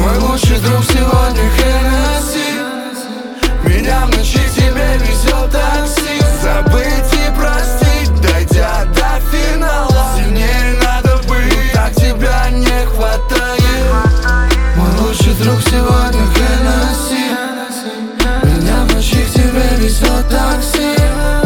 Мой лучший друг сегодня Хеннесси. Меня в ночи к тебе везет такси. Забыть и простить, дойдя до финала. Сильнее надо быть, так тебя не хватает. Мой лучший друг сегодня Хеннесси. Меня в ночи к тебе везет такси.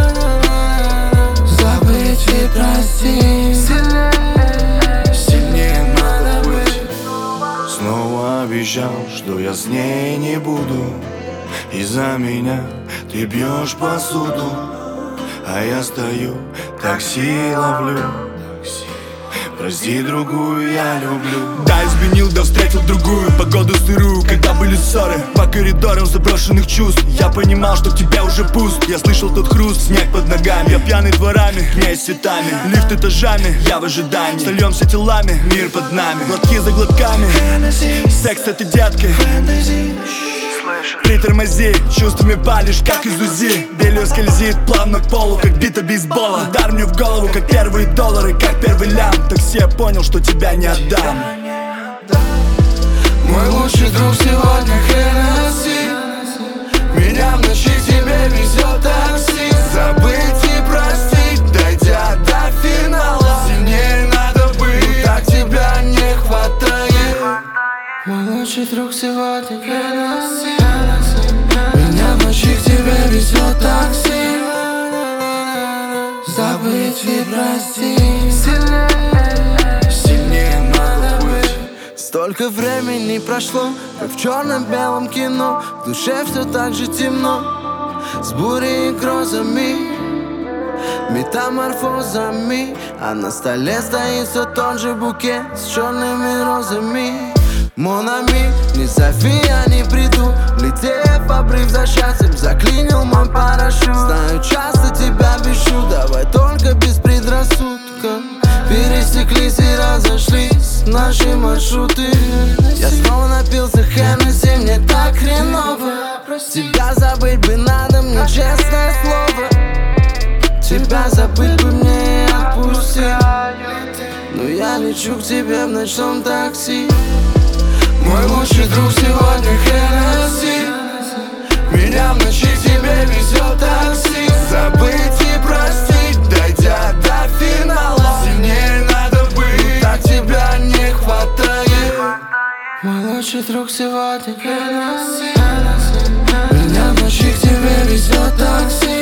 Забыть и простить, сильнее надо быть. Снова обещал, что я с ней не буду. Из-за меня ты бьешь посуду, а я стою, такси ловлю. Прости, другую я люблю. Да, изменил, да встретил другую. Погоду сырую, когда были ссоры. По коридорам заброшенных чувств. Я понимал, что в тебе уже пуст. Я слышал тот хруст, снег под ногами. Я пьяный дворами, князь цветами. Лифт этажами, я в ожидании. Сольемся телами, мир под нами. Глотки за глотками. Секс это детки. Притормози, чувствами палишь, как из УЗИ. Белью скользит плавно к полу, как бита бейсбола. Удар мне в голову, как первые доллары, как первый лям. Такси, я понял, что тебя не отдам. Мой лучший друг сегодня Хеннесси. Меня в ночи к тебе везет такси. Забыть и простить, дойдя до финала. Сильнее надо быть, так тебя не хватает. Мой лучший друг сегодня Хеннесси. Меня в ночи к тебе везет такси. Забыть и простить, сильнее надо быть. Столько времени прошло, как в черно-белом кино. В душе все так же темно, с бурей и грозами, метаморфозами. А на столе стоит все тот же букет с черными розами. Монами, не зови, я не приду. Летев обрыв за счастьем, заклинил мой парашют. Знаю, часто тебя бешу, давай только без предрассудков. Пересеклись и разошлись наши маршруты. Я снова напился Хеннесси, мне так хреново. Тебя забыть бы надо, мне честное слово. Тебя забыть бы мне и отпустить. Но я лечу к тебе в ночном такси. Мой лучший друг сегодня Хеннесси. Меня в ночи к тебе везет такси. Забыть и простить, дойдя до финала. Сильнее надо быть, так тебя не хватает. Мой лучший друг сегодня Хеннесси. Меня в ночи к тебе везет такси.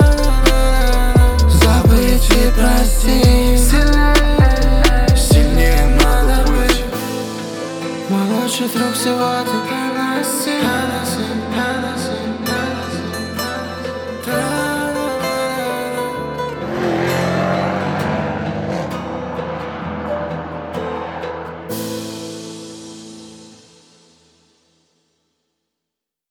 Забыть и простить, сильнее надо быть. Мой лучший друг сегодня Хеннесси.